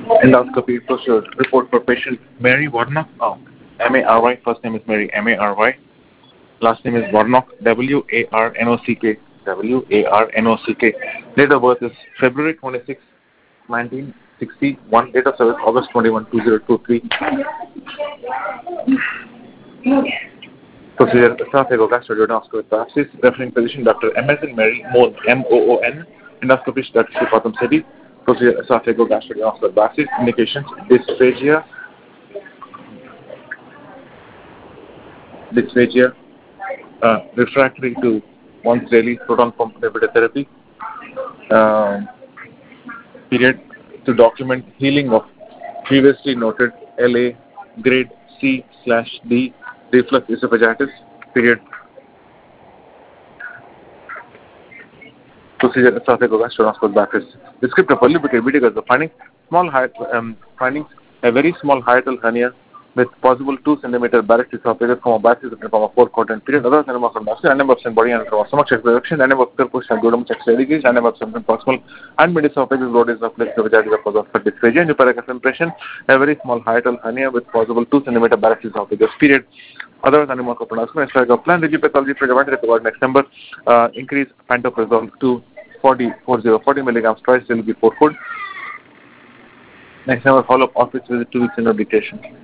Endoscopy procedure report for patient Mary Warnock. M-A-R-Y. First name is Mary, M-A-R-Y. Last name is Warnock, W-A-R-N-O-C-K. W-A-R-N-O-C-K. Date of birth is February 26, 1961. Date of service August 21, 2023. Procedure esophagogastroduodenal with biopsies. Referring physician Dr. M.S. Mary Moon, M-O-O-N. Endoscopist Dr. Sripatam Sethi. Procedure esophagogastroduodenal with biopsies. Indications dysphagia, refractory to once daily proton pump inhibitor therapy. Period to document healing of previously noted LA grade C/D reflux esophagitis. Period. Procedure esophagogastroduodenal biopsies. Description of Pallu-Bickel the findings a very small hiatal hernia with possible 2 cm barrett esophagus from a biopsy from a 4-quadrant period. Other than from absent body and from stomach check production, push and duodenum check studies, absent proximal and mid esophagus load is of esophagitis of dysphagia and Nupericus impression, a very small hiatal hernia with possible 2 cm barrett esophagus. Period. Other than esophageal plan, rigid pathology prevented next number, increase pantoprazole to 40 milligrams twice daily before food. Next number follow-up office visit 2 weeks in medication.